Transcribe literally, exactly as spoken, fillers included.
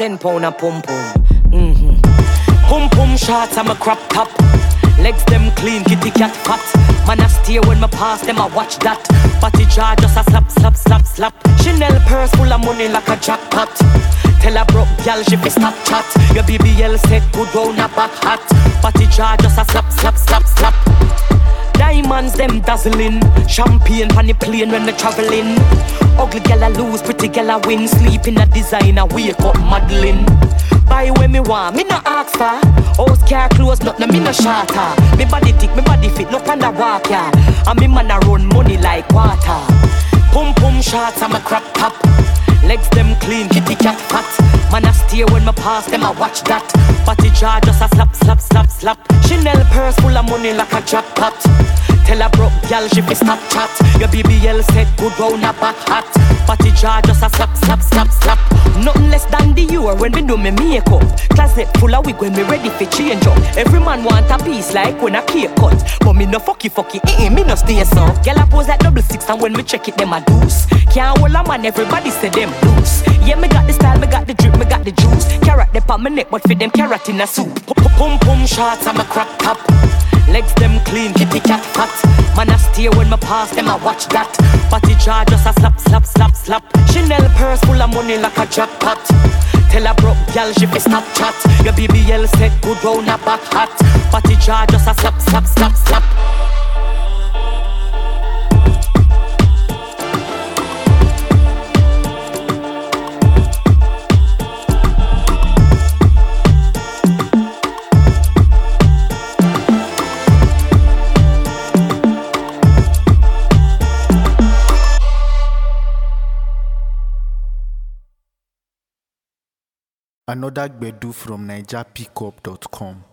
ten pound a pum pum. Mm-hmm. Pum pum shots, I'm a crop top. Legs them clean, kitty cat fat. Man I steer when me pass them, I watch that. Body jar just a slap, slap, slap, slap. Chanel purse full of money like a jackpot. Tell a broke gal she fi stop chat. Your B B L set good round a back hat. Body jar just a slap, slap, slap, slap. Diamonds them dazzling. Champagne pon the plane when they traveling. Ugly gal a lose, pretty gal a win. Sleep in a designer, wake up modeling. Buy when me want, me no ask for. House car close, not no me no shatter. Me body thick, me body fit, no panda walk ya. And me man a run money like water. Pum pum shots, I'm a crop top. Legs them clean, kitty cat fat. Man a steer when me pass them, I watch that. Body jar just a slap, slap, slap, slap. Chanel purse full of money like a jackpot. Tell a broke gal she fi stop chat. Your B B L set good round a back hat. Body jar just a slap, slap, slap, slap. Nothing less than the euro when we do me makeup. Closet full of wig when me ready for change up. Every man want a piece like when a cake cut. But me no fucky fucky, eh eh, me no stay so. Girl a pose like double six and when we check it them a deuce. Can't hold a man, everybody say them loose. Yeah, me got the style, me got the drip, me got the juice. Carrot they on my neck, but for them carrot in a soup. Pum pum shots, I'm a crop top. Legs them clean, kitty cat fat. Man I steer when me pass them, I watch that. Body jar just a slap, slap, slap, slap. Chanel purse full of money like a jackpot. Tell a broke gal she fi stop chat. Your B B L set good round a back hat. Body jar just a slap, slap, slap, slap. Another Gbedu from Niger Pickup dot com.